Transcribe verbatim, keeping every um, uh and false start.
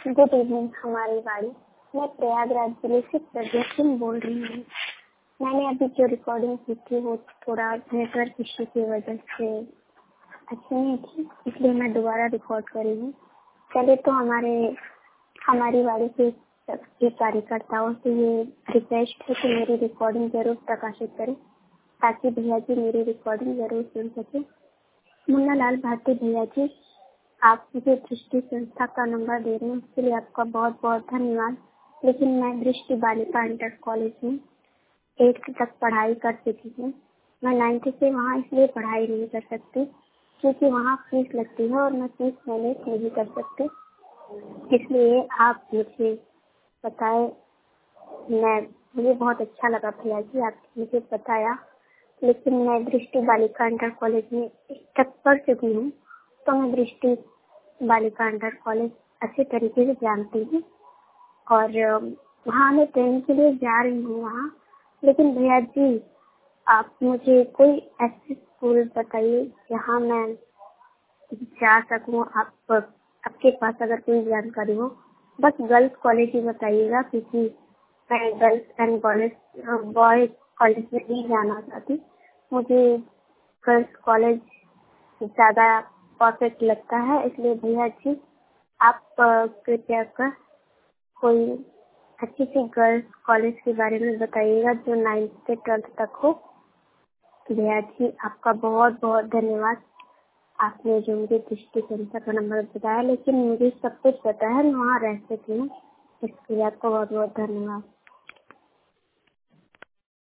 Good evening हमारी बाड़ी। मैं प्रयागराज जिले से प्रज्ञा सिंह बोल रही हूँ। मैंने अभी जो रिकॉर्डिंग की थी वो थोड़ा नेटवर्क इश्यू की वजह से अच्छी नहीं थी, इसलिए मैं दोबारा रिकॉर्ड कर रही हूँ। पहले तो हमारे हमारी बाड़ी के सभी कार्यकर्ताओं से ये रिक्वेस्ट है कि मेरी रिकॉर्डिंग जरूर प्रकाशित करें ताकि भैया जी मेरी रिकॉर्डिंग जरूर सुन सके। मुन्ना लाल भारती भैया जी, आप मुझे दृष्टि संस्था का नंबर दे रहे हैं, उसके लिए आपका बहुत बहुत धन्यवाद। लेकिन मैं दृष्टि बालिका इंटर कॉलेज में एट्थ तक पढ़ाई कर चुकी हूँ। मैं नाइन्थ से वहाँ इसलिए पढ़ाई नहीं कर सकती क्योंकि वहाँ फीस लगती है और मैं फीस मैनेज नहीं कर सकती। इसलिए आप मुझे बताएं। मैं मुझे बहुत अच्छा लगा भैया जी आपने मुझे बताया, लेकिन मैं दृष्टि बालिका इंटर कॉलेज में तक पढ़ चुकी हूँ, तो मैं दृष्टि बालिका इंटर कॉलेज अच्छे तरीके से जानती हूँ और वहाँ मैं ट्रेनिंग के लिए जा रही हूँ वहाँ। लेकिन भैया जी आप मुझे कोई ऐसी स्कूल बताइए जहाँ मैं जा सकूँ। आप आपके पास अगर कोई जानकारी हो, बस गर्ल्स कॉलेज ही बताइएगा क्योंकि मैं girls and college boys college में नहीं जाना चाहती। मुझे गर्ल्स कॉलेज ज़्यादा परफेक्ट लगता है, इसलिए भैया जी आप कृपया कर कोई अच्छी सी गर्ल्स कॉलेज के बारे में बताइएगा जो नाइन्थ से ट्वेल्थ तक हो। भैया जी आपका बहुत बहुत धन्यवाद। आपने जो मुझे दृष्टि संस्था का नंबर बताया, लेकिन मुझे सब कुछ पता है, मैं वहाँ रह सकती हूँ। इसके लिए आपका बहुत बहुत धन्यवाद।